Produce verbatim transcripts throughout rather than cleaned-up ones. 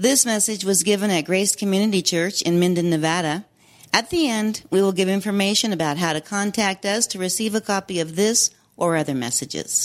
This message was given at Grace Community Church in Minden, Nevada. At the end, we will give information about how to contact us to receive a copy of this or other messages.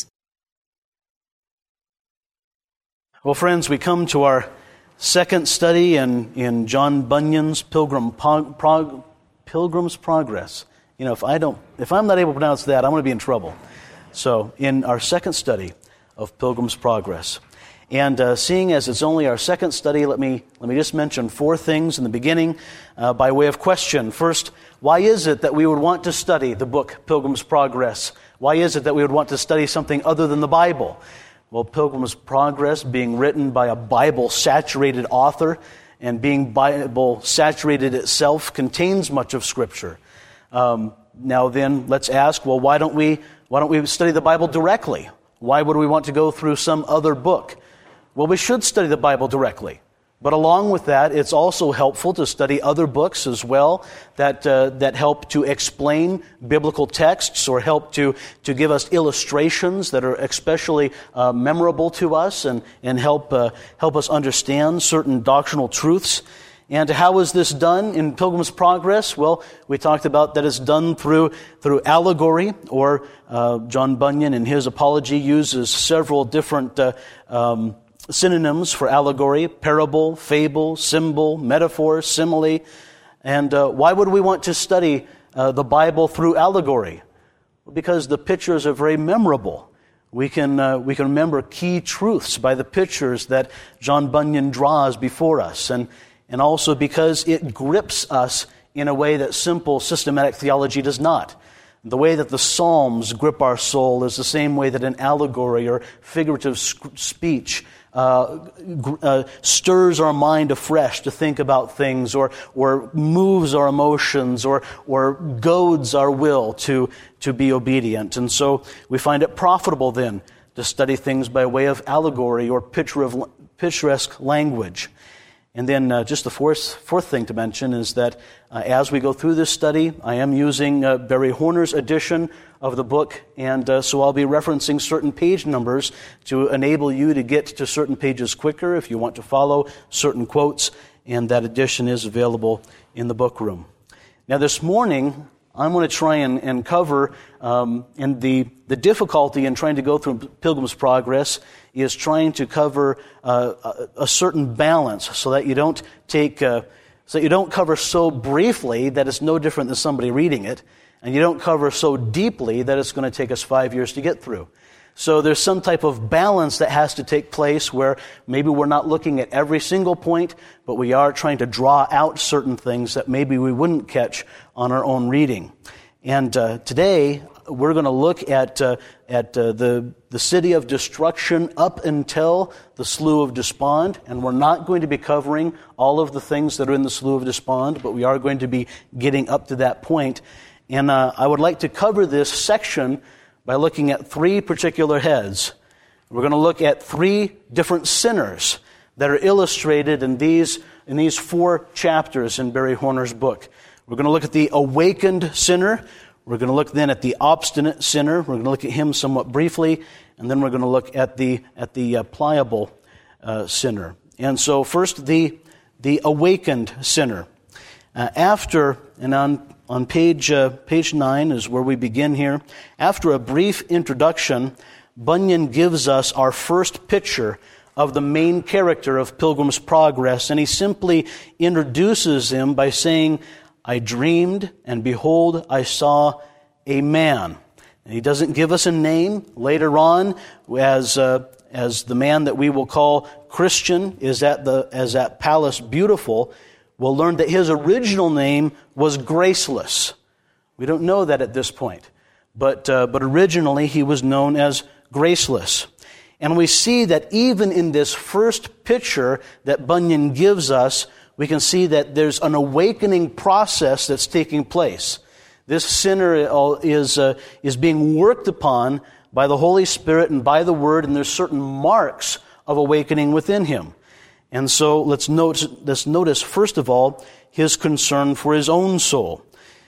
Well, friends, we come to our second study in, in John Bunyan's Pilgrim Prog- Prog- Pilgrim's Progress. You know, if I don't, if I'm not able to pronounce that, I'm going to be in trouble. So, in our second study of Pilgrim's Progress. And uh, seeing as it's only our second study, let me let me just mention four things in the beginning uh, by way of question. First, why is it that we would want to study the book Pilgrim's Progress? Why is it that we would want to study something other than the Bible? Well, Pilgrim's Progress, being written by a Bible-saturated author and being Bible-saturated itself, contains much of Scripture. Um, now then, let's ask, well, why don't we why don't we study the Bible directly? Why would we want to go through some other book? Well, we should study the Bible directly. But along with that, it's also helpful to study other books as well that uh, that help to explain biblical texts or help to, to give us illustrations that are especially uh, memorable to us and, and help uh, help us understand certain doctrinal truths. And how is this done in Pilgrim's Progress? Well, we talked about that it's done through through allegory, or uh, John Bunyan in his apology uses several different uh, um synonyms for allegory: parable, fable, symbol, metaphor, simile. And uh, why would we want to study uh, the Bible through allegory? Because the pictures are very memorable. We can uh, we can remember key truths by the pictures that John Bunyan draws before us, and and also because it grips us in a way that simple systematic theology does not. The way that the Psalms grip our soul is the same way that an allegory or figurative speech Uh, uh, stirs our mind afresh to think about things, or or moves our emotions, or or goads our will to to be obedient. And so we find it profitable then to study things by way of allegory or picture of picturesque language. And then uh, just the fourth fourth thing to mention is that uh, as we go through this study, I am using uh, Barry Horner's edition of the book, and uh, so I'll be referencing certain page numbers to enable you to get to certain pages quicker if you want to follow certain quotes, and that edition is available in the book room. Now this morning, I'm going to try and, and cover, um, and the, the difficulty in trying to go through Pilgrim's Progress is trying to cover uh, a, a certain balance so that you don't take, uh, so that you don't cover so briefly that it's no different than somebody reading it, and you don't cover so deeply that it's going to take us five years to get through. So there's some type of balance that has to take place where maybe we're not looking at every single point, but we are trying to draw out certain things that maybe we wouldn't catch on our own reading. And uh, today we're going to look at uh, at uh, the the city of destruction up until the Slough of Despond, and we're not going to be covering all of the things that are in the Slough of Despond, but we are going to be getting up to that point. And uh, I would like to cover this section by looking at three particular heads. We're going to look at three different sinners that are illustrated in these in these four chapters in Barry Horner's book. We're going to look at the awakened sinner. We're going to look then at the obstinate sinner. We're going to look at him somewhat briefly, and then we're going to look at the at the uh, pliable uh, sinner. And so first, the the awakened sinner. Uh, after and on. On page uh, page nine is where we begin here. After a brief introduction, Bunyan gives us our first picture of the main character of Pilgrim's Progress, and he simply introduces him by saying, "I dreamed, and behold, I saw a man." And he doesn't give us a name. Later on, as uh, as the man that we will call Christian is at the as at Palace Beautiful, we'll learn that his original name was Graceless. We don't know that at this point. But uh, but originally he was known as Graceless. And we see that even in this first picture that Bunyan gives us, we can see that there's an awakening process that's taking place. This sinner is uh, is being worked upon by the Holy Spirit and by the Word, and there's certain marks of awakening within him. And so let's notice, let's notice, first of all, his concern for his own soul.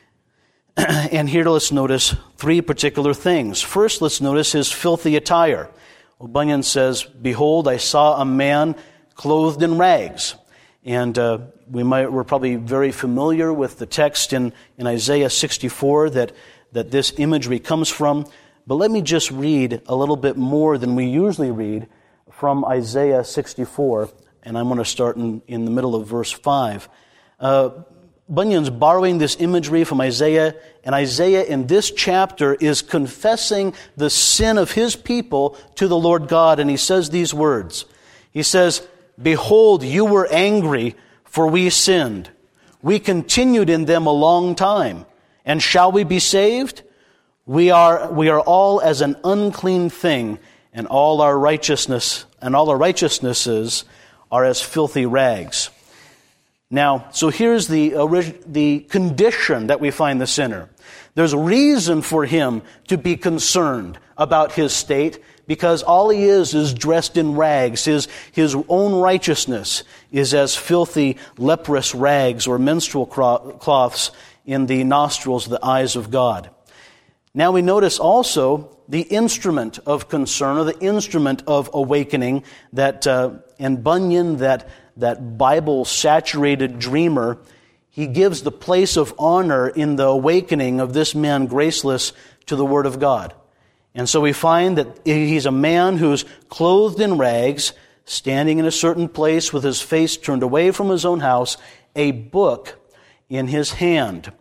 And here let's notice three particular things. First, let's notice his filthy attire. Well, Bunyan says, "Behold, I saw a man clothed in rags. And uh, we might, we're probably very familiar with the text in, in Isaiah sixty-four that, that this imagery comes from. But let me just read a little bit more than we usually read from Isaiah sixty-four. And I'm going to start in, in the middle of verse five. Uh, Bunyan's borrowing this imagery from Isaiah, and Isaiah in this chapter is confessing the sin of his people to the Lord God, and he says these words. He says, "Behold, you were angry, for we sinned. We continued in them a long time. And shall we be saved? We are, we are all as an unclean thing, and all our righteousness, and all our righteousnesses are as filthy rags." Now, so here's the orig- the condition that we find the sinner. There's reason for him to be concerned about his state, because all he is is dressed in rags. His, his own righteousness is as filthy, leprous rags or menstrual cloths in the nostrils of the eyes of God. Now we notice also the instrument of concern, or the instrument of awakening that uh, in Bunyan, that that Bible-saturated dreamer, he gives the place of honor in the awakening of this man graceless to the Word of God. And so we find that he's a man who's clothed in rags, standing in a certain place with his face turned away from his own house, a book in his hand.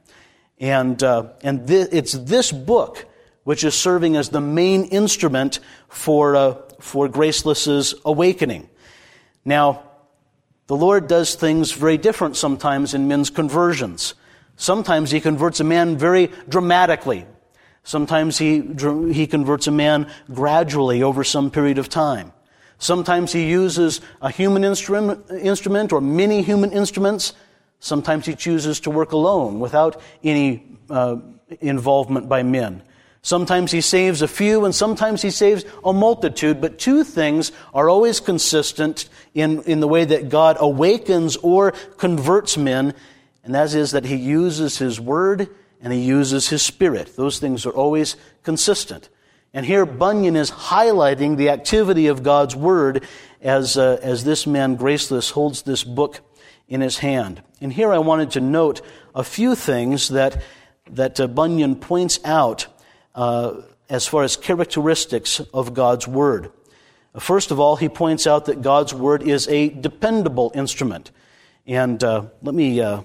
And uh, and th- it's this book which is serving as the main instrument for uh, for Graceless's awakening. Now, the Lord does things very different sometimes in men's conversions. Sometimes He converts a man very dramatically. Sometimes He He converts a man gradually over some period of time. Sometimes He uses a human instrument, instrument or many human instruments. Sometimes He chooses to work alone without any uh, involvement by men. Sometimes He saves a few, and sometimes He saves a multitude. But two things are always consistent in, in the way that God awakens or converts men, and that is that He uses His Word and He uses His Spirit. Those things are always consistent. And here Bunyan is highlighting the activity of God's Word as, uh, as this man Graceless holds this book in his hand. And here I wanted to note a few things that, that uh, Bunyan points out Uh, as far as characteristics of God's Word. First of all, he points out that God's Word is a dependable instrument. And uh, let me uh,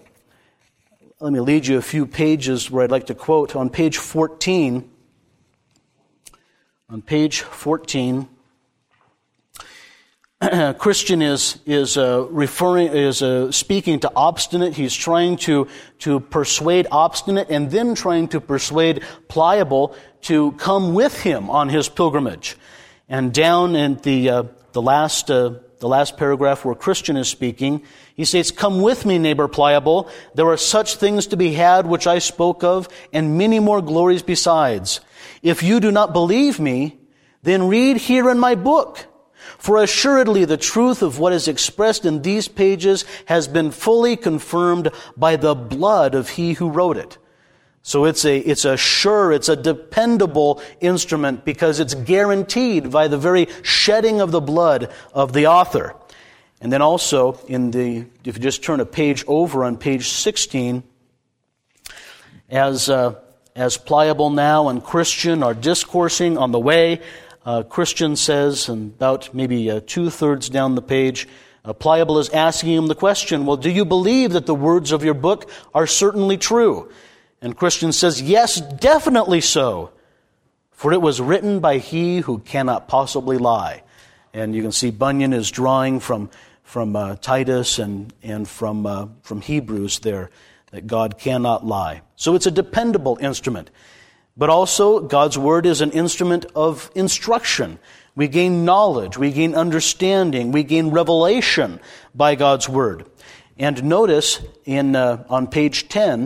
let me lead you a few pages where I'd like to quote. On page fourteen, on page fourteen, Christian is is uh, referring is uh, speaking to obstinate. He's trying to to persuade obstinate, and then trying to persuade pliable to come with him on his pilgrimage. And down in the uh, the last uh, the last paragraph where Christian is speaking, he says, "Come with me, neighbor pliable. There are such things to be had which I spoke of, and many more glories besides. If you do not believe me, then read here in my book. For assuredly the truth of what is expressed in these pages has been fully confirmed by the blood of he who wrote it." So it's a, it's a sure, it's a dependable instrument because it's guaranteed by the very shedding of the blood of the author. And then also in the, if you just turn a page over on page sixteen, as, uh, as Pliable now and Christian are discoursing on the way, Uh, Christian says, and about maybe uh, two-thirds down the page, uh, Pliable is asking him the question, "Well, do you believe that the words of your book are certainly true?" And Christian says, "Yes, definitely so. For it was written by he who cannot possibly lie." And you can see Bunyan is drawing from from uh, Titus and and from uh, from Hebrews there, that God cannot lie. So it's a dependable instrument. But also, God's Word is an instrument of instruction. We gain knowledge, we gain understanding, we gain revelation by God's Word. And notice in uh, on page ten,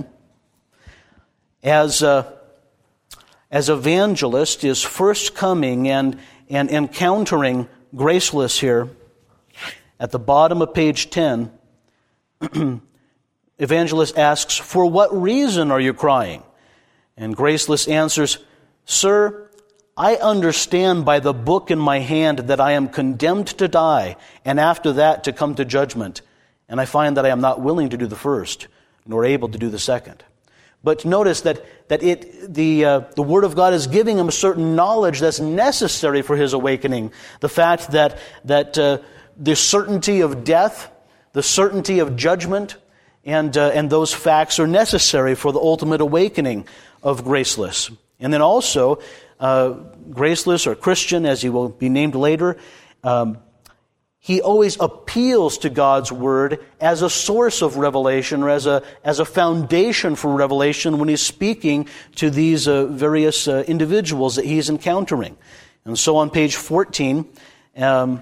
as uh, as Evangelist is first coming and and encountering Graceless here, at the bottom of page ten, Evangelist asks, "For what reason are you crying?" And Graceless answers, "Sir, I understand by the book in my hand that I am condemned to die, and after that to come to judgment. And I find that I am not willing to do the first, nor able to do the second. But notice that that it the uh, the Word of God is giving him a certain knowledge that's necessary for his awakening. The fact that that uh, the certainty of death, the certainty of judgment, and uh, and those facts are necessary for the ultimate awakening of Graceless. And then also, uh, Graceless, or Christian, as he will be named later, um, he always appeals to God's Word as a source of revelation, or as a as a foundation for revelation when he's speaking to these uh, various uh, individuals that he's encountering. And so on page fourteen, um,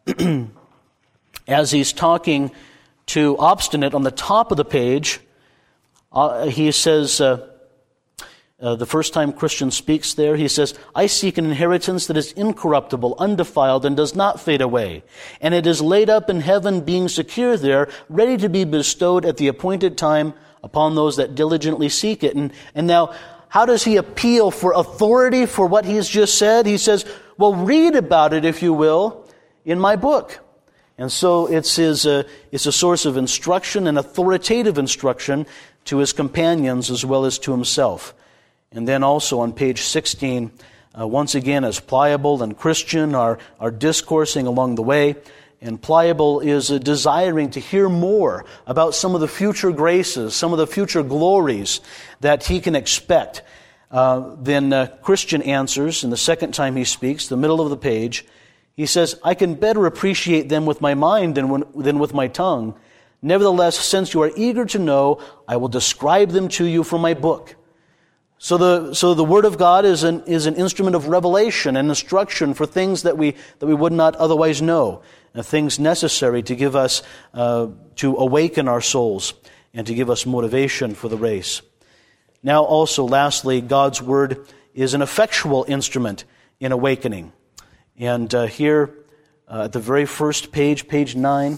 as he's talking to Obstinate on the top of the page, uh, he says, uh, Uh, the first time Christian speaks there, he says, I seek an inheritance that is incorruptible, undefiled, and does not fade away. And it is laid up in heaven, being secure there, ready to be bestowed at the appointed time upon those that diligently seek it. And, and now, how does he appeal for authority for what he's just said? He says, well, read about it, if you will, in my book. And so it's his, uh, it's a source of instruction and authoritative instruction to his companions as well as to himself. And then also on page sixteen, uh, once again, as Pliable and Christian are, are discoursing along the way, and Pliable is uh, desiring to hear more about some of the future graces, some of the future glories that he can expect. Uh, then uh, Christian answers, in the second time he speaks, the middle of the page, he says, I can better appreciate them with my mind than, when, than with my tongue. Nevertheless, since you are eager to know, I will describe them to you from my book. So the so the Word of God is an is an instrument of revelation and instruction for things that we that we would not otherwise know, and things necessary to give us uh, to awaken our souls and to give us motivation for the race. Now, also, lastly, God's Word is an effectual instrument in awakening, and uh, here uh, at the very first page, page nine,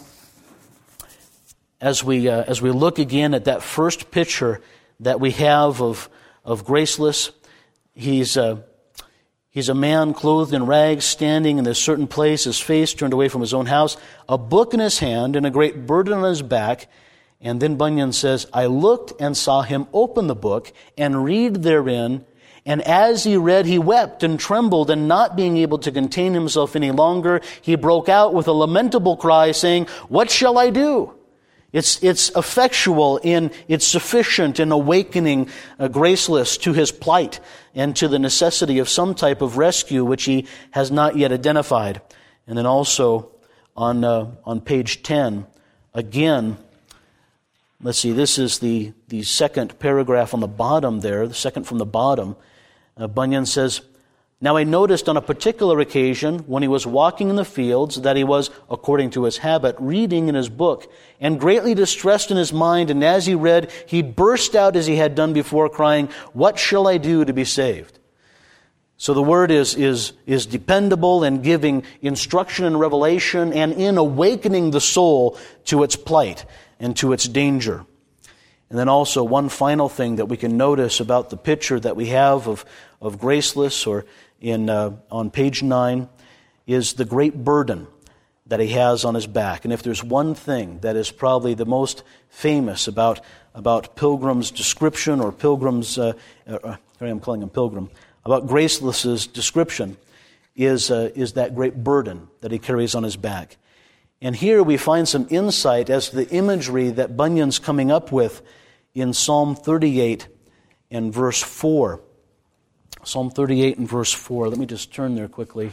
as we uh, as we look again at that first picture that we have of. of Graceless. He's a, he's a man clothed in rags, standing in a certain place, his face turned away from his own house, a book in his hand and a great burden on his back. And then Bunyan says, I looked and saw him open the book and read therein, and as he read, he wept and trembled, and not being able to contain himself any longer, he broke out with a lamentable cry, saying, What shall I do? It's it's effectual in, it's sufficient in awakening uh, Graceless to his plight and to the necessity of some type of rescue which he has not yet identified. And then also on uh, on page ten, again, let's see, this is the, the second paragraph on the bottom there, the second from the bottom. Uh, Bunyan says, Now I noticed on a particular occasion when he was walking in the fields that he was, according to his habit, reading in his book, and greatly distressed in his mind, and as he read, he burst out as he had done before, crying, What shall I do to be saved? So the Word is, is, is dependable in giving instruction and revelation and in awakening the soul to its plight and to its danger. And then also one final thing that we can notice about the picture that we have of, of Graceless, or in uh, on page nine, is the great burden that he has on his back. And if there's one thing that is probably the most famous about about Pilgrim's description, or Pilgrim's, uh, uh, sorry, I'm calling him Pilgrim, about Graceless's description, is uh, is that great burden that he carries on his back. And here we find some insight as to the imagery that Bunyan's coming up with in Psalm thirty-eight and verse four. Psalm thirty-eight and verse four. Let me just turn there quickly.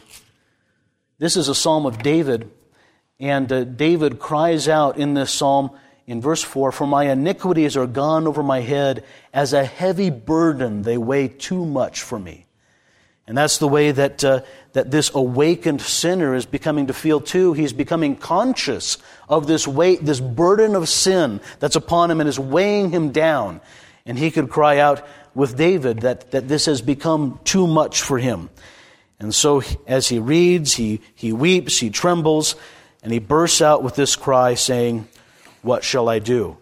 This is a psalm of David, and uh, David cries out in this psalm in verse four, For my iniquities are gone over my head, as a heavy burden they weigh too much for me. And that's the way that uh, that this awakened sinner is becoming to feel too. He's becoming conscious of this weight, this burden of sin that's upon him and is weighing him down. And he could cry out with David that, that this has become too much for him. And so as he reads, he, he weeps, he trembles, and he bursts out with this cry saying, What shall I do?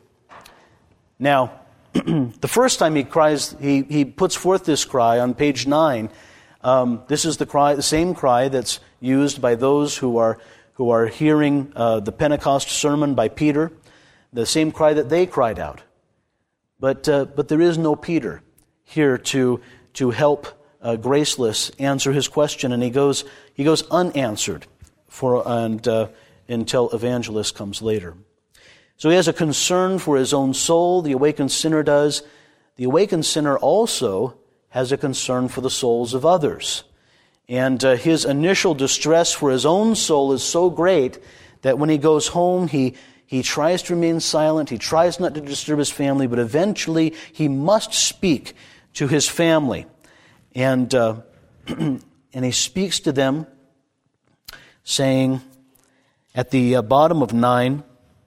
Now, the first time he cries, he, he puts forth this cry on page nine, Um, this is the cry, the same cry that's used by those who are who are hearing uh, the Pentecost sermon by Peter, the same cry that they cried out. But uh, but there is no Peter here to to help uh, Graceless answer his question, and he goes he goes unanswered for and uh, until Evangelist comes later. So he has a concern for his own soul. The awakened sinner does. The awakened sinner also has a concern for the souls of others. And uh, his initial distress for his own soul is so great that when he goes home, he, he tries to remain silent, he tries not to disturb his family, but eventually he must speak to his family. And, uh, and he speaks to them, saying at the uh, bottom of nine,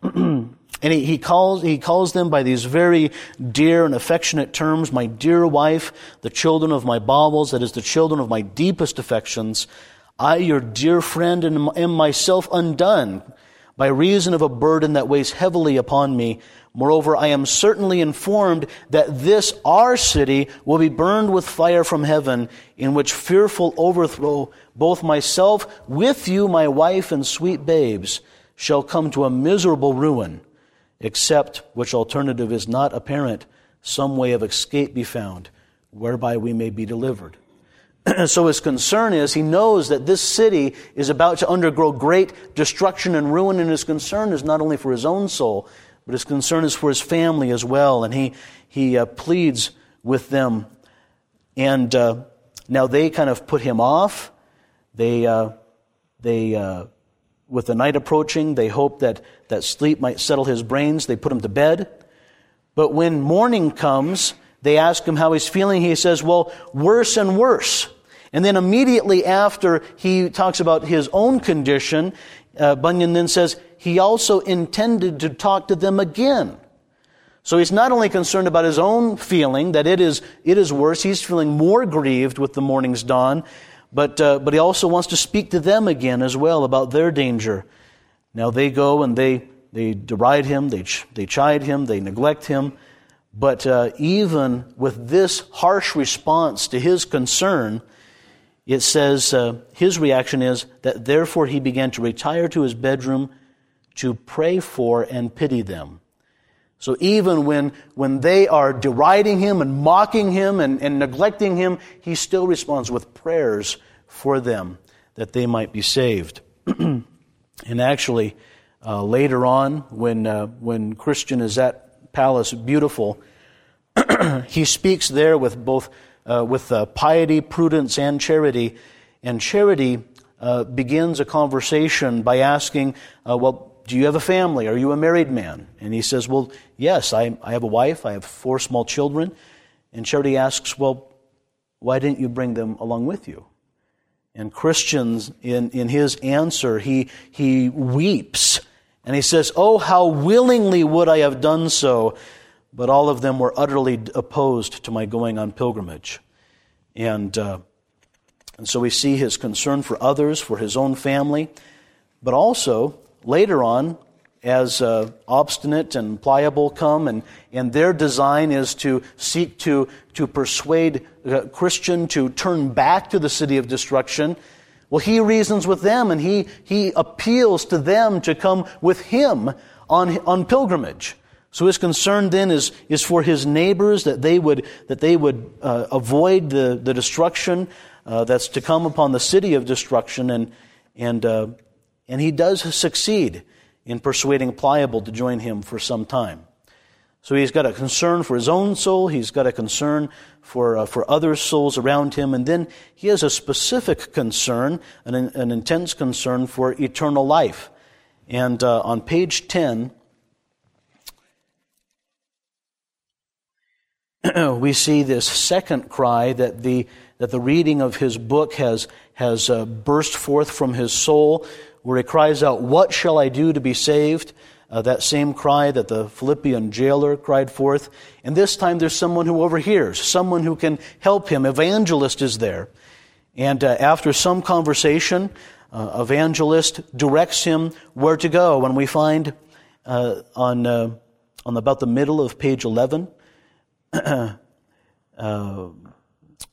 and he, he calls he calls them by these very dear and affectionate terms, my dear wife, the children of my bowels, that is, the children of my deepest affections. I, your dear friend, am myself undone by reason of a burden that weighs heavily upon me. Moreover, I am certainly informed that this, our city, will be burned with fire from heaven, in which fearful overthrow both myself with you, my wife, and sweet babes, shall come to a miserable ruin, except, which alternative is not apparent, some way of escape be found, whereby we may be delivered. So his concern is, he knows that this city is about to undergo great destruction and ruin, and his concern is not only for his own soul, but his concern is for his family as well, and he he uh, pleads with them. And uh, now they kind of put him off. They uh, they uh, with the night approaching, they hope that that sleep might settle his brains. They put him to bed. But when morning comes, they ask him how he's feeling. He says, well, worse and worse. And then immediately after he talks about his own condition, uh, Bunyan then says, he also intended to talk to them again. So he's not only concerned about his own feeling, that it is it is worse, he's feeling more grieved with the morning's dawn, but uh, but he also wants to speak to them again as well about their danger. Now they go and they they deride him, they ch- they chide him, they neglect him, but uh, even with this harsh response to his concern, it says uh, his reaction is that therefore he began to retire to his bedroom to pray for and pity them. So even when when they are deriding him and mocking him and, and neglecting him, he still responds with prayers for them that they might be saved. And actually, uh, later on, when uh, when Christian is at Palace Beautiful, he speaks there with both uh, with uh, piety, prudence, and charity. And charity uh, begins a conversation by asking, uh, well, do you have a family? Are you a married man? And he says, well, yes, I, I have a wife. I have four small children. And Charity asks, well, why didn't you bring them along with you? And Christians, in, in his answer, he, he weeps. And he says, oh, how willingly would I have done so, but all of them were utterly opposed to my going on pilgrimage. And, uh, and so we see his concern for others, for his own family, but also later on, as uh, Obstinate and Pliable come, and, and their design is to seek to, to persuade uh, Christian to turn back to the city of destruction, well, he reasons with them, and he, he appeals to them to come with him on, on pilgrimage. So his concern then is, is for his neighbors, that they would, that they would uh, avoid the, the destruction uh, that's to come upon the city of destruction, and, and uh, And he does succeed in persuading Pliable to join him for some time. So he's got a concern for his own soul, he's got a concern for uh, for other souls around him, and then he has a specific concern, an, an intense concern for eternal life. And uh, on page ten, we see this second cry that the that the reading of his book has has uh, burst forth from his soul, where he cries out, what shall I do to be saved? Uh, that same cry that the Philippian jailer cried forth. And this time there's someone who overhears, someone who can help him. Evangelist is there. And uh, after some conversation, uh, Evangelist directs him where to go. And we find uh, on, uh, on about the middle of page eleven, uh,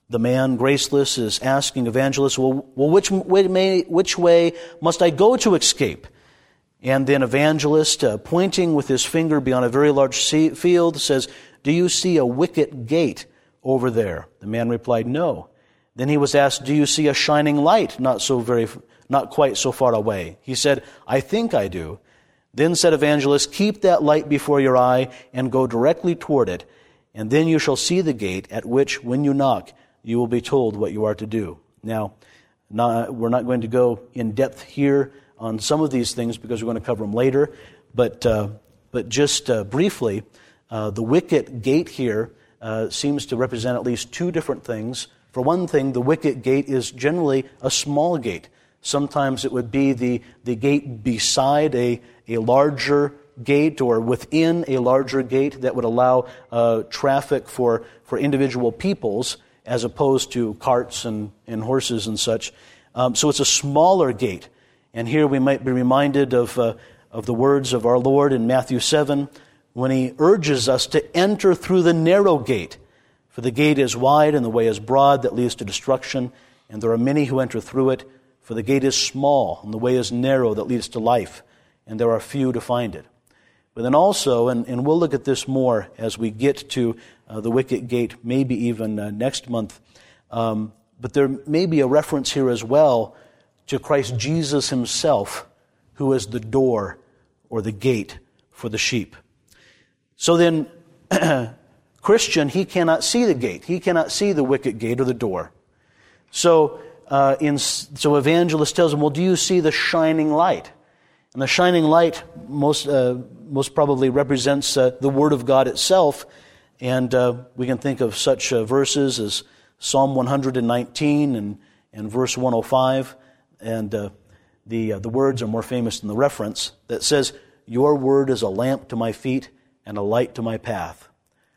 the man, graceless, is asking Evangelist, well, well which, way may, which way must I go to escape? And then Evangelist, uh, pointing with his finger beyond a very large sea, field, says, do you see a wicket gate over there? The man replied, no. Then he was asked, do you see a shining light not so very, not quite so far away? He said, I think I do. Then said Evangelist, keep that light before your eye and go directly toward it, and then you shall see the gate at which, when you knock, you will be told what you are to do. Now, not, we're not going to go in depth here on some of these things because we're going to cover them later, but uh, but just uh, briefly, uh, the wicket gate here uh, seems to represent at least two different things. For one thing, the wicket gate is generally a small gate. Sometimes it would be the, the gate beside a, a larger gate or within a larger gate that would allow uh, traffic for, for individual peoples as opposed to carts and, and horses and such. Um, so it's a smaller gate. And here we might be reminded of, uh, of the words of our Lord in Matthew seven when he urges us to enter through the narrow gate. For the gate is wide and the way is broad that leads to destruction, and there are many who enter through it. For the gate is small and the way is narrow that leads to life, and there are few to find it. But then also, and, and we'll look at this more as we get to uh, the wicket gate, maybe even uh, next month, um, but there may be a reference here as well to Christ Jesus himself, who is the door or the gate for the sheep. So then, Christian, he cannot see the gate. He cannot see the wicket gate or the door. So, uh, in, so Evangelist tells him, well, do you see the shining light? And the shining light most uh, most probably represents uh, the Word of God itself. And uh, we can think of such uh, verses as Psalm one nineteen and, and verse one oh five. And uh, the uh, the words are more famous than the reference that says, your word is a lamp to my feet and a light to my path.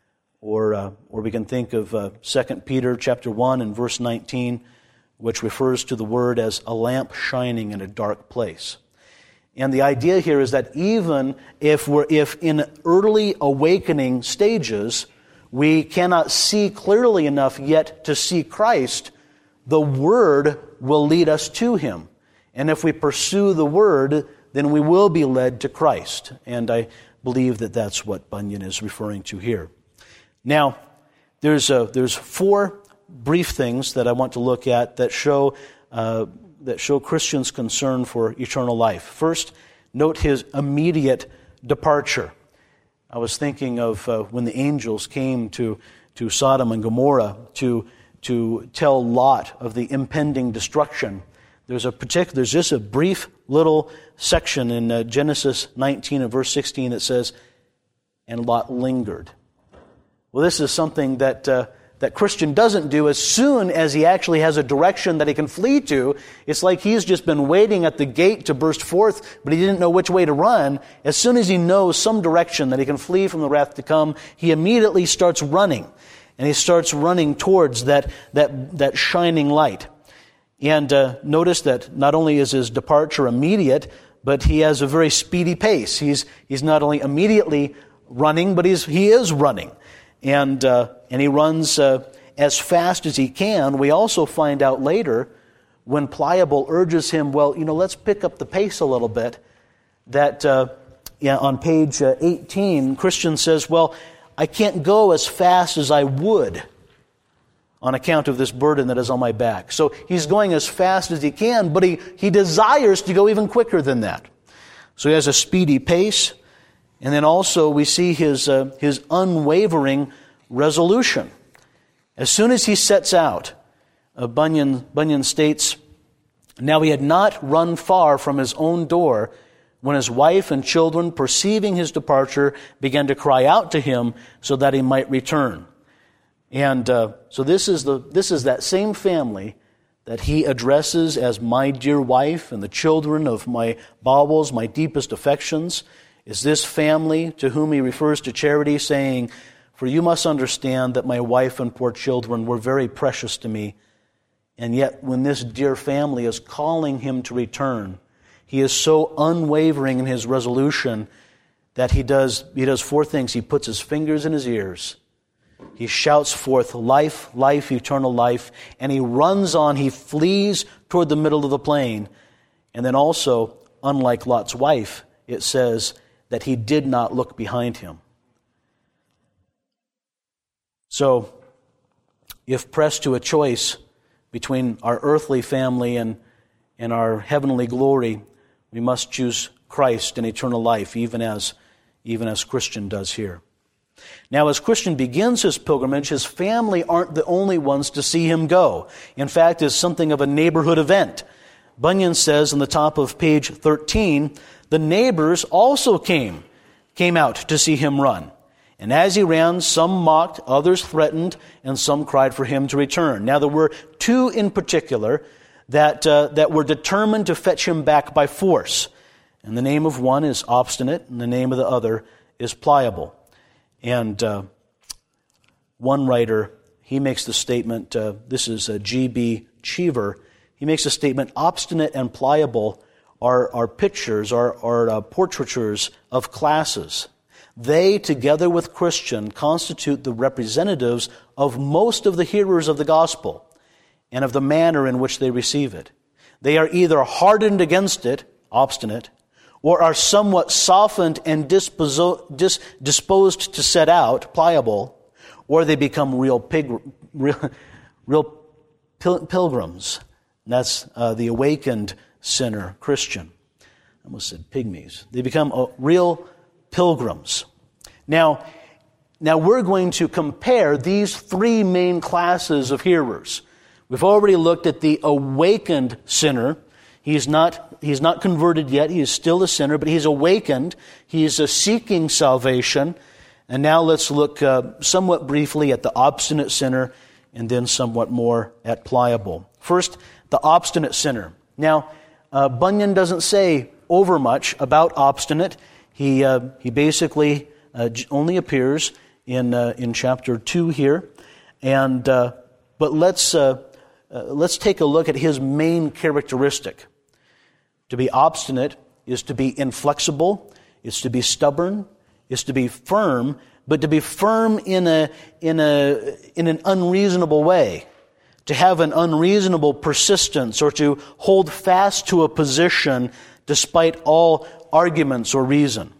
Or uh, or we can think of uh, Second Peter chapter one and verse nineteen, which refers to the word as a lamp shining in a dark place. And the idea here is that even if we're if in early awakening stages we cannot see clearly enough yet to see Christ, the Word will lead us to Him. And if we pursue the Word, then we will be led to Christ. And I believe that that's what Bunyan is referring to here. Now, there's a, there's four brief things that I want to look at that show uh, that show Christians' concern for eternal life. First, note his immediate departure. I was thinking of uh, when the angels came to, to Sodom and Gomorrah to, to tell Lot of the impending destruction. There's a particular, there's just a brief little section in uh, Genesis nineteen and verse sixteen that says, and Lot lingered. Well, this is something that uh, that Christian doesn't do as soon as he actually has a direction that he can flee to. It's like he's just been waiting at the gate to burst forth, but he didn't know which way to run. As soon as he knows some direction that he can flee from the wrath to come, he immediately starts running. And he starts running towards that, that, that shining light. And uh, notice that not only is his departure immediate, but he has a very speedy pace. He's, he's not only immediately running, but he's, he is running. And uh, and he runs uh, as fast as he can. We also find out later, when Pliable urges him, well, you know, let's pick up the pace a little bit, that uh, yeah, on page uh, eighteen, Christian says, well, I can't go as fast as I would on account of this burden that is on my back. So he's going as fast as he can, but he, he desires to go even quicker than that. So he has a speedy pace. And then also we see his uh, his unwavering resolution. As soon as he sets out, uh, Bunyan, Bunyan states, now he had not run far from his own door when his wife and children, perceiving his departure, began to cry out to him so that he might return. And uh, so this is the this is that same family that he addresses as my dear wife and the children of my bowels, my deepest affections. Is this family to whom he refers to charity, saying, for you must understand that my wife and poor children were very precious to me. And yet when this dear family is calling him to return, he is so unwavering in his resolution that he does, he does four things. He puts his fingers in his ears. He shouts forth life, life, eternal life, and he runs on, he flees toward the middle of the plain. And then also, unlike Lot's wife, it says that he did not look behind him. So, if pressed to a choice between our earthly family and, and our heavenly glory, we must choose Christ and eternal life, even as, even as Christian does here. Now, as Christian begins his pilgrimage, his family aren't the only ones to see him go. In fact, it's something of a neighborhood event. Bunyan says on the top of page thirteen, the neighbors also came, came out to see him run. And as he ran, some mocked, others threatened, and some cried for him to return. Now, there were two in particular that uh, that were determined to fetch him back by force. And the name of one is Obstinate, and the name of the other is Pliable. And uh, one writer, he makes the statement, uh, this is uh, G B Cheever, he makes a statement, Obstinate and Pliable are, are pictures, are, are uh, portraitures of classes. They, together with Christian, constitute the representatives of most of the hearers of the gospel and of the manner in which they receive it. They are either hardened against it, obstinate, or are somewhat softened and disposo- dis- disposed to set out, pliable, or they become real pig- real, real pil- pilgrims. And that's uh, the awakened sinner, Christian. I almost said pygmies. They become uh, real pilgrims. Now, now we're going to compare these three main classes of hearers. We've already looked at the awakened sinner. He's not, he's not converted yet. He is still a sinner, but he's awakened. He is uh, seeking salvation. And now let's look uh, somewhat briefly at the obstinate sinner and then somewhat more at pliable. First, the obstinate sinner. Now, uh, Bunyan doesn't say over much about obstinate. He uh, he basically uh, only appears in uh, in chapter two here, and uh, but let's uh, uh, let's take a look at his main characteristic. To be obstinate is to be inflexible, is to be stubborn, is to be firm, but to be firm in a in a in an unreasonable way. To have an unreasonable persistence, or to hold fast to a position despite all arguments or reason.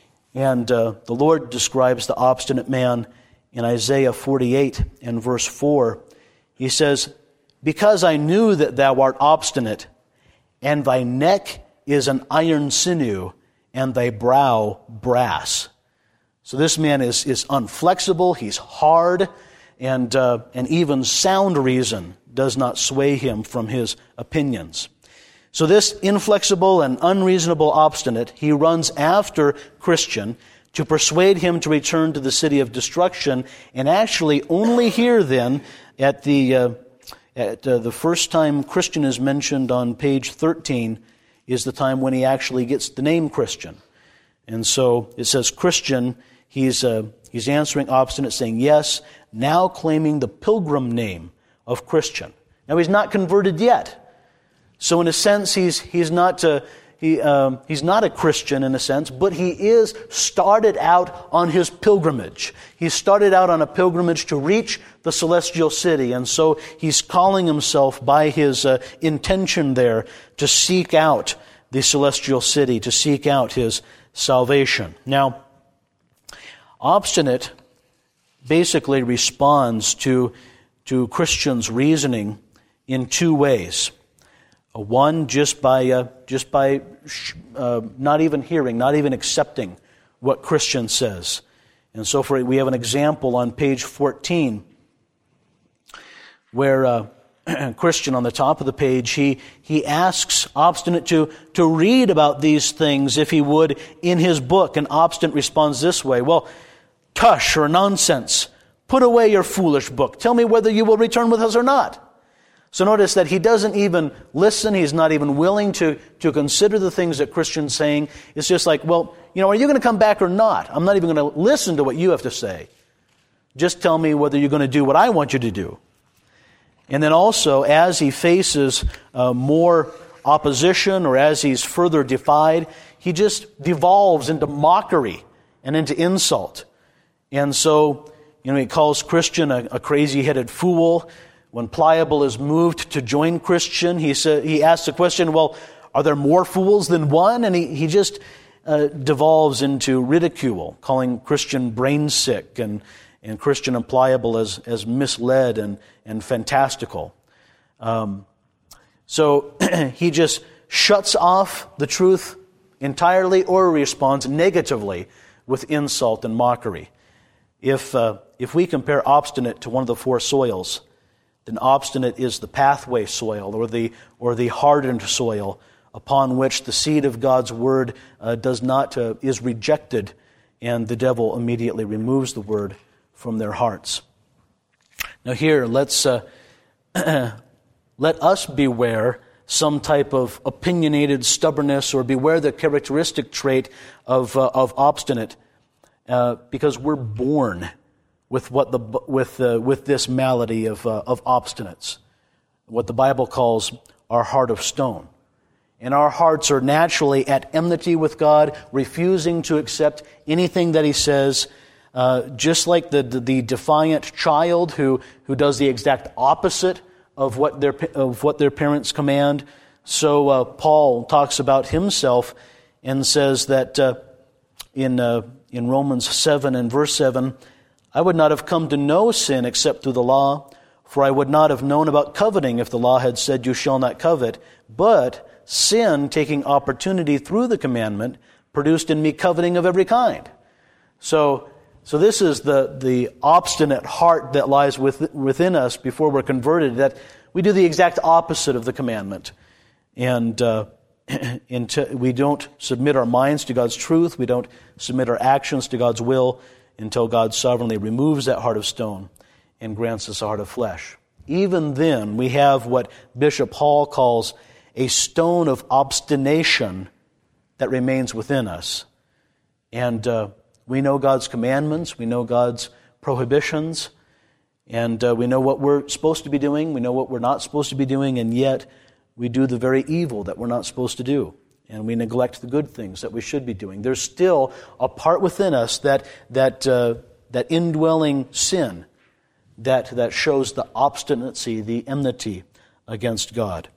And uh, the Lord describes the obstinate man in Isaiah forty-eight and verse four. He says, "Because I knew that thou art obstinate, and thy neck is an iron sinew, and thy brow brass." So this man is, is unflexible, he's hard, and uh, and even sound reason does not sway him from his opinions. So this inflexible and unreasonable obstinate, he runs after Christian to persuade him to return to the city of destruction, and actually only here then at the uh, at uh, the first time Christian is mentioned on page thirteen is the time when he actually gets the name Christian. And so it says Christian, he's uh, he's answering obstinate, saying yes, now claiming the pilgrim name of Christian. Now he's not converted yet. So in a sense, he's he's not uh, he um, he's not a Christian in a sense, but he is started out on his pilgrimage. He started out on a pilgrimage to reach the celestial city, and so he's calling himself by his uh, intention there to seek out the celestial city, to seek out his salvation. Now, obstinate basically responds to to Christian's reasoning in two ways. One, just by uh, just by uh, not even hearing, not even accepting what Christian says. And so for we have an example on page fourteen where uh, Christian on the top of the page, he he asks Obstinate to, to read about these things if he would in his book. And Obstinate responds this way, well, tush or nonsense. Put away your foolish book. Tell me whether you will return with us or not. So notice that he doesn't even listen. He's not even willing to, to consider the things that Christian's saying. It's just like, well, you know, are you going to come back or not? I'm not even going to listen to what you have to say. Just tell me whether you're going to do what I want you to do. And then also, as he faces uh, more opposition or as he's further defied, he just devolves into mockery and into insult. And so, You know, he calls Christian a, a crazy-headed fool. When Pliable is moved to join Christian, he sa- he asks the question, well, are there more fools than one? And he, he just uh, devolves into ridicule, calling Christian brain sick and, and Christian and Pliable as, as misled and, and fantastical. Um, so he just shuts off the truth entirely or responds negatively with insult and mockery. If uh, if we compare obstinate to one of the four soils, then obstinate is the pathway soil or the or the hardened soil upon which the seed of God's word uh, does not uh, is rejected, and the devil immediately removes the word from their hearts. Now here, let's uh, let us beware some type of opinionated stubbornness, or beware the characteristic trait of uh, of obstinate, uh, because we're born with what the with uh, with this malady of uh, of obstinates, what the Bible calls our heart of stone, and our hearts are naturally at enmity with God, refusing to accept anything that He says. Uh, just like the, the the defiant child who who does the exact opposite of what their of what their parents command. So uh, Paul talks about himself and says that uh, in uh, in Romans seven and verse seven, I would not have come to know sin except through the law, for I would not have known about coveting if the law had said you shall not covet. But sin, taking opportunity through the commandment, produced in me coveting of every kind. So. So this is the, the obstinate heart that lies with, within us before we're converted, that we do the exact opposite of the commandment. And uh, into, we don't submit our minds to God's truth, we don't submit our actions to God's will until God sovereignly removes that heart of stone and grants us a heart of flesh. Even then, we have what Bishop Hall calls a stone of obstination that remains within us. And uh, we know God's commandments, we know God's prohibitions, and uh, we know what we're supposed to be doing, we know what we're not supposed to be doing, and yet we do the very evil that we're not supposed to do, and we neglect the good things that we should be doing. There's still a part within us that that uh, that indwelling sin that that shows the obstinacy, the enmity against God.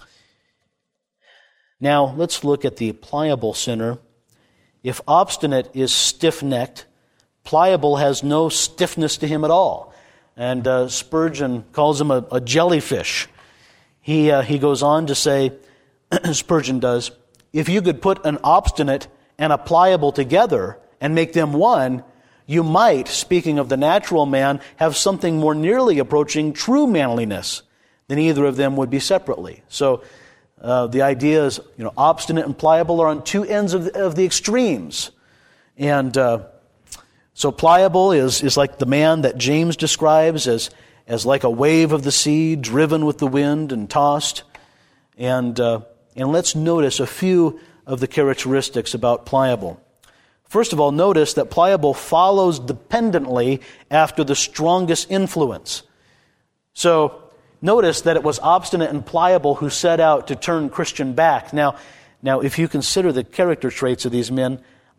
Now, let's look at the pliable sinner. If obstinate is stiff-necked, pliable has no stiffness to him at all. And uh, Spurgeon calls him a, a jellyfish. He uh, he goes on to say, Spurgeon does, if you could put an obstinate and a pliable together and make them one, you might, speaking of the natural man, have something more nearly approaching true manliness than either of them would be separately. So, Uh, the idea is, you know, obstinate and pliable are on two ends of the, of the extremes. And uh, so pliable is, is like the man that James describes as, as like a wave of the sea, driven with the wind and tossed. And, uh, and let's notice a few of the characteristics about pliable. First of all, notice that pliable follows dependently after the strongest influence. So, notice that it was obstinate and pliable who set out to turn Christian back. Now, now, if you consider the character traits of these men,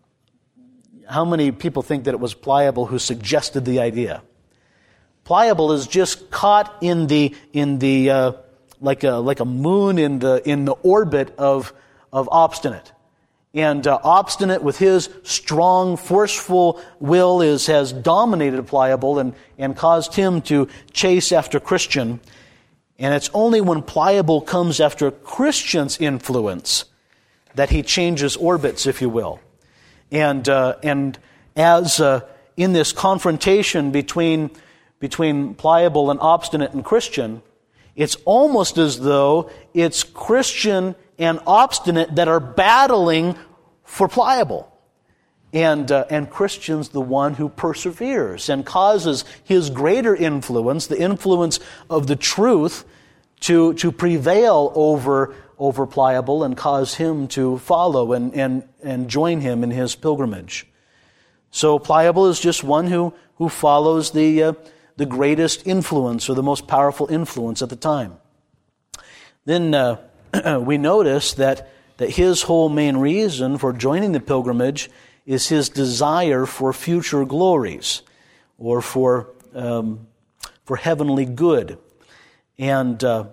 how many people think that it was pliable who suggested the idea? Pliable is just caught in the in the uh, like a like a moon in the in the orbit of of obstinate, and uh, obstinate with his strong, forceful will is has dominated pliable and and caused him to chase after Christian. And it's only when pliable comes after Christian's influence that he changes orbits, if you will. And uh, and as uh, in this confrontation between between pliable and obstinate and Christian, it's almost as though it's Christian and obstinate that are battling for pliable. And uh, and Christian's the one who perseveres and causes his greater influence, the influence of the truth, to to prevail over over pliable and cause him to follow and and and join him in his pilgrimage. So pliable is just one who who follows the uh, the greatest influence or the most powerful influence at the time. Then uh, we notice that that his whole main reason for joining the pilgrimage is his desire for future glories, or for um, for heavenly good. And uh,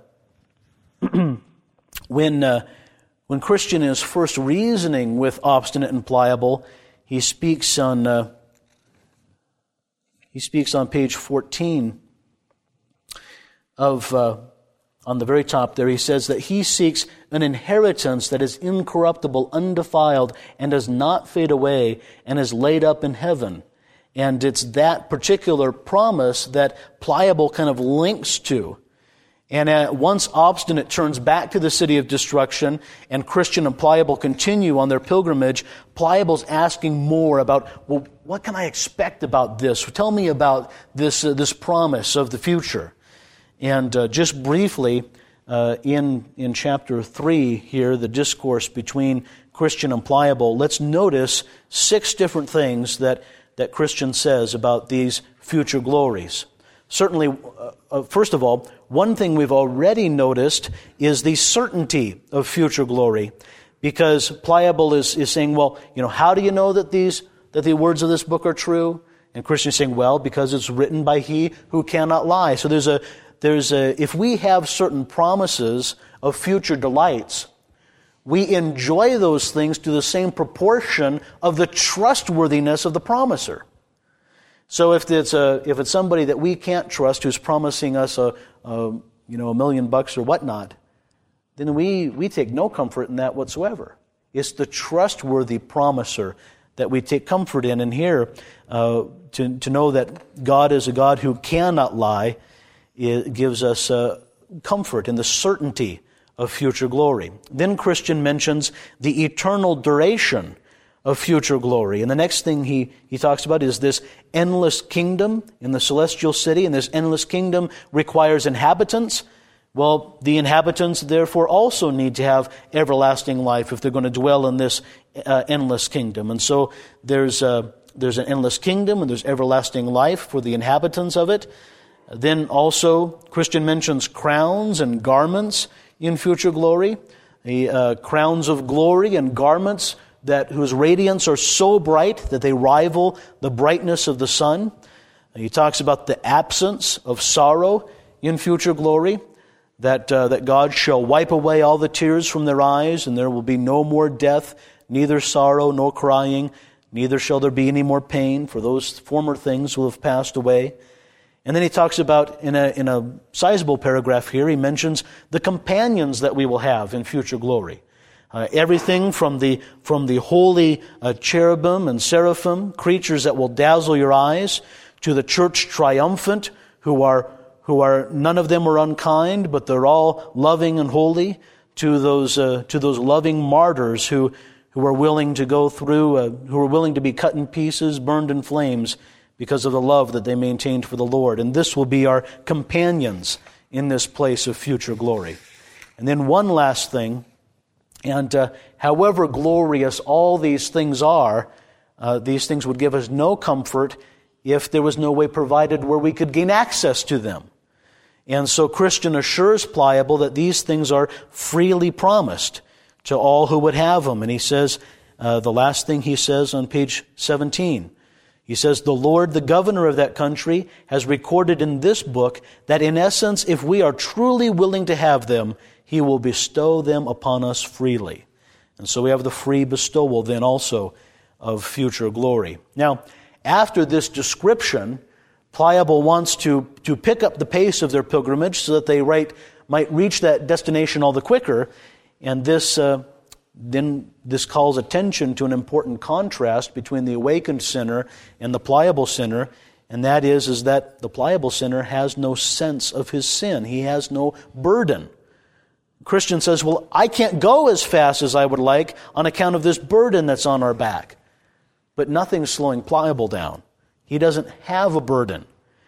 when uh, when Christian is first reasoning with Obstinate and Pliable, he speaks on uh, he speaks on page fourteen of uh, on the very top there. He says that he seeks an inheritance that is incorruptible, undefiled, and does not fade away, and is laid up in heaven. And it's that particular promise that Pliable kind of links to. And uh, once Obstinate turns back to the city of destruction, and Christian and Pliable continue on their pilgrimage, Pliable's asking more about, well, what can I expect about this? Tell me about this uh, this promise of the future. And uh, just briefly, uh, in in chapter three here, the discourse between Christian and Pliable, let's notice six different things that, that Christian says about these future glories. Certainly, uh, uh, first of all, one thing we've already noticed is the certainty of future glory, because Pliable is, is saying, well, you know, how do you know that these that the words of this book are true? And Christian is saying, well, because it's written by He who cannot lie. So there's a there's a if we have certain promises of future delights, we enjoy those things to the same proportion of the trustworthiness of the promiser. So if it's a if it's somebody that we can't trust who's promising us a, a you know a million bucks or whatnot, then we we take no comfort in that whatsoever. It's the trustworthy promiser that we take comfort in. And here, uh, to to know that God is a God who cannot lie, it gives us uh, comfort in the certainty of future glory. Then Christian mentions the eternal duration of future glory. And the next thing he, he talks about is this endless kingdom in the celestial city, and this endless kingdom requires inhabitants. Well, the inhabitants therefore also need to have everlasting life if they're going to dwell in this uh, endless kingdom. And so there's a, there's an endless kingdom and there's everlasting life for the inhabitants of it. Then also, Christian mentions crowns and garments in future glory, the uh, crowns of glory and garments that whose radiance are so bright that they rival the brightness of the sun. He talks about the absence of sorrow in future glory, that uh, that God shall wipe away all the tears from their eyes, and there will be no more death, neither sorrow nor crying, neither shall there be any more pain, for those former things will have passed away. And then he talks about, in a in a sizable paragraph here, he mentions the companions that we will have in future glory. Uh, everything from the from the holy uh, cherubim and seraphim, creatures that will dazzle your eyes, to the church triumphant, who are who are none of them are unkind, but they're all loving and holy. To those uh, to those loving martyrs who who are willing to go through, uh, who are willing to be cut in pieces, burned in flames, because of the love that they maintained for the Lord. And this will be our companions in this place of future glory. And then one last thing. And uh, however glorious all these things are, uh, these things would give us no comfort if there was no way provided where we could gain access to them. And so Christian assures Pliable that these things are freely promised to all who would have them. And he says, uh, the last thing he says on page seventeen, he says, the Lord, the governor of that country, has recorded in this book that in essence, if we are truly willing to have them, He will bestow them upon us freely. And so we have the free bestowal then also of future glory. Now, after this description, Pliable wants to, to pick up the pace of their pilgrimage so that they right, might reach that destination all the quicker. And this uh, then this calls attention to an important contrast between the awakened sinner and the pliable sinner. And that is, is that the pliable sinner has no sense of his sin. He has no burden. Christian says, well, I can't go as fast as I would like on account of this burden that's on our back. But nothing's slowing Pliable down. He doesn't have a burden.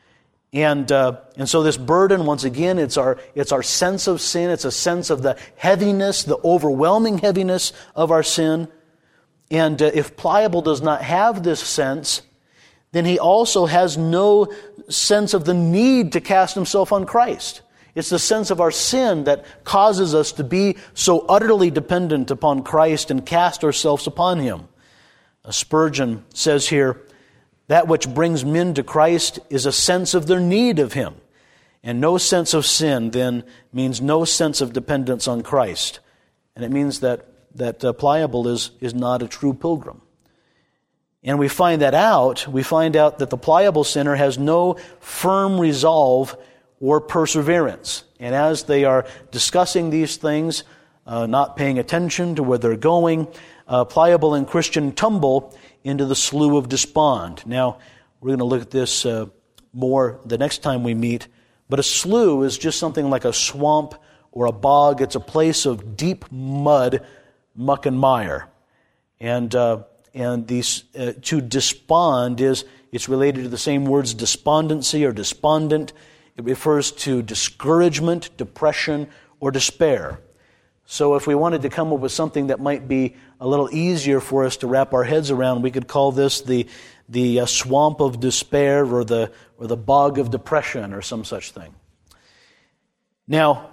And uh, and so this burden, once again, it's our it's our sense of sin. It's a sense of the heaviness, the overwhelming heaviness of our sin. And uh, if Pliable does not have this sense, then he also has no sense of the need to cast himself on Christ. It's the sense of our sin that causes us to be so utterly dependent upon Christ and cast ourselves upon Him. Spurgeon says here That which brings men to Christ is a sense of their need of Him. And no sense of sin, then, means no sense of dependence on Christ. And it means that, that uh, Pliable is, is not a true pilgrim. And we find that out. We find out that the pliable sinner has no firm resolve or perseverance. And as they are discussing these things, uh, not paying attention to where they're going, uh, Pliable and Christian tumble into the slough of despond. Now, we're going to look at this uh, more the next time we meet. But a slough is just something like a swamp or a bog. It's a place of deep mud, muck and mire. And uh, and these uh, to despond is, it's related to the same words, despondency or despondent. It refers to discouragement, depression, or despair. So if we wanted to come up with something that might be a little easier for us to wrap our heads around, we could call this the the uh, swamp of despair, or the or the bog of depression, or some such thing. Now,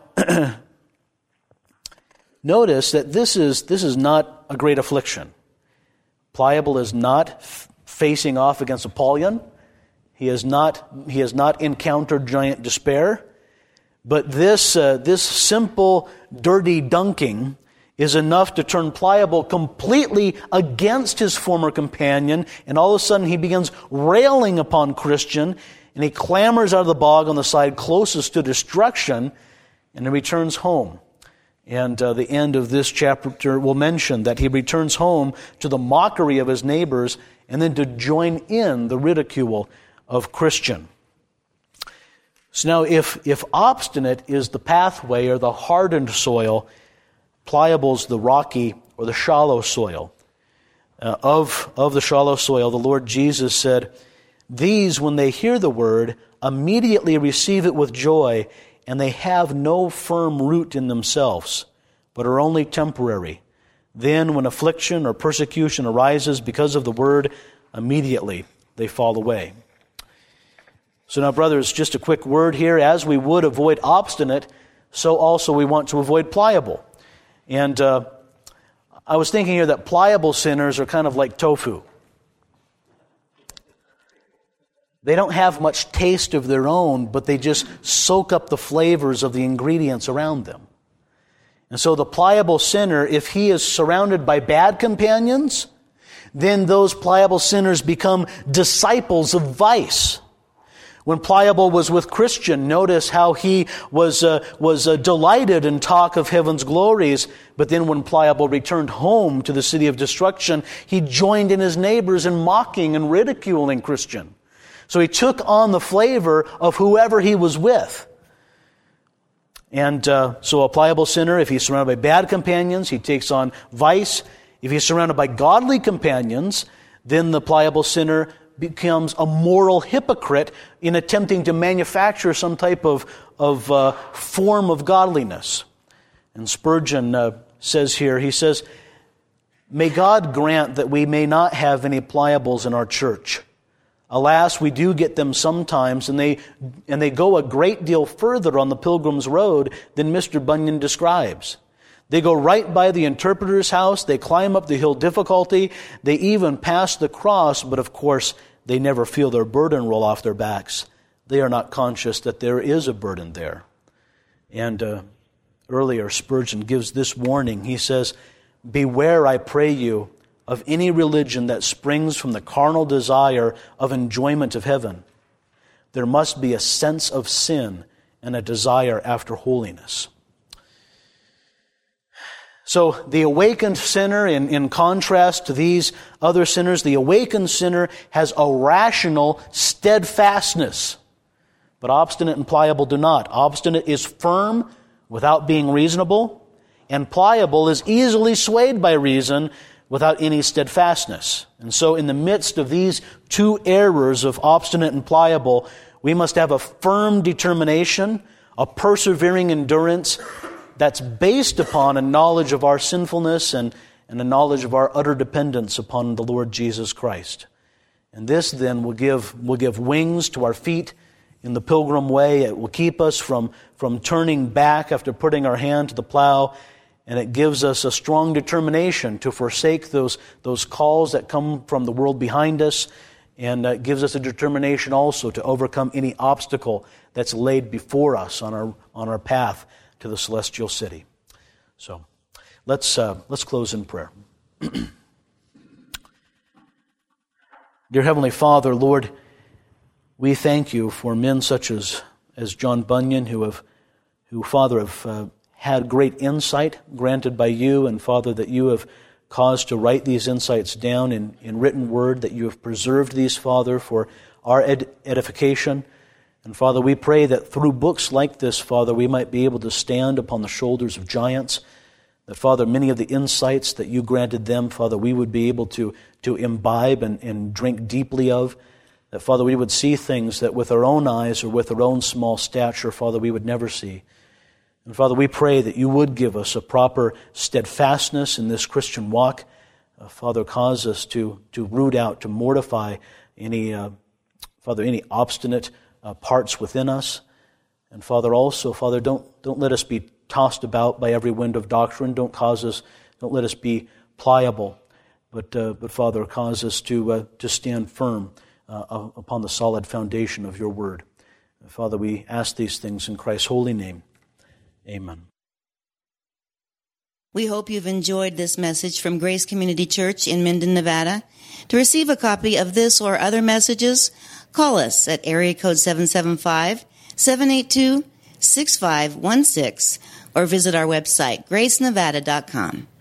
notice that this is this is not a great affliction. Pliable is not f- facing off against Apollyon. He has not he has not encountered giant despair. But this uh, this simple, dirty dunking is enough to turn Pliable completely against his former companion, and all of a sudden he begins railing upon Christian, and he clambers out of the bog on the side closest to destruction, and he returns home. And uh, the end of this chapter will mention that he returns home to the mockery of his neighbors, and then to join in the ridicule of Christian. So now, if, if obstinate is the pathway or the hardened soil, Pliable's the rocky or the shallow soil. Uh, of, of the shallow soil, the Lord Jesus said, "These, when they hear the word, immediately receive it with joy, and they have no firm root in themselves, but are only temporary. Then, when affliction or persecution arises because of the word, immediately they fall away." So now, brothers, just a quick word here. As we would avoid obstinate, so also we want to avoid pliable. And uh, I was thinking here that pliable sinners are kind of like tofu. They don't have much taste of their own, but they just soak up the flavors of the ingredients around them. And so the pliable sinner, if he is surrounded by bad companions, then those pliable sinners become disciples of vice. When Pliable was with Christian, notice how he was uh, was uh, delighted in talk of heaven's glories. But then when Pliable returned home to the city of destruction, he joined in his neighbors in mocking and ridiculing Christian. So he took on the flavor of whoever he was with. And uh, so a pliable sinner, if he's surrounded by bad companions, he takes on vice. If he's surrounded by godly companions, then the pliable sinner becomes a moral hypocrite in attempting to manufacture some type of, of uh, form of godliness. And Spurgeon uh, says here, he says, "May God grant that we may not have any pliables in our church. Alas, we do get them sometimes, and they and they go a great deal further on the Pilgrim's Road than Mister Bunyan describes. They go right by the interpreter's house, they climb up the hill Difficulty, they even pass the cross, but of course, they never feel their burden roll off their backs. They are not conscious that there is a burden there." And uh, earlier, Spurgeon gives this warning. He says, "Beware, I pray you, of any religion that springs from the carnal desire of enjoyment of heaven. There must be a sense of sin and a desire after holiness." So the awakened sinner, in, in contrast to these other sinners, the awakened sinner has a rational steadfastness. But obstinate and pliable do not. Obstinate is firm without being reasonable, and pliable is easily swayed by reason without any steadfastness. And so in the midst of these two errors of obstinate and pliable, we must have a firm determination, a persevering endurance that's based upon a knowledge of our sinfulness and, and a knowledge of our utter dependence upon the Lord Jesus Christ. And this then will give will give wings to our feet in the pilgrim way. It will keep us from, from turning back after putting our hand to the plow. And it gives us a strong determination to forsake those, those calls that come from the world behind us and uh, gives us a determination also to overcome any obstacle that's laid before us on our on our path to the celestial city. So let's uh, let's close in prayer. Dear Heavenly Father, Lord, we thank you for men such as as John Bunyan, who have who Father have uh, had great insight granted by you, and Father, that you have caused to write these insights down in, in written word, that you have preserved these, Father, for our ed- edification. And Father, we pray that through books like this, Father, we might be able to stand upon the shoulders of giants, that, Father, many of the insights that you granted them, Father, we would be able to, to imbibe and, and drink deeply of, that, Father, we would see things that with our own eyes or with our own small stature, Father, we would never see. And Father, we pray that you would give us a proper steadfastness in this Christian walk. Uh, Father, cause us to, to root out, to mortify any, uh, Father, any obstinate uh, parts within us. And Father, also, Father, don't, don't let us be tossed about by every wind of doctrine. Don't cause us, don't let us be pliable. But, uh, but Father, cause us to, uh, to stand firm uh, upon the solid foundation of your word. And Father, we ask these things in Christ's holy name. Amen. We hope you've enjoyed this message from Grace Community Church in Minden, Nevada. To receive a copy of this or other messages, call us at area code seven seven five, seven eight two, six five one six or visit our website, grace nevada dot com.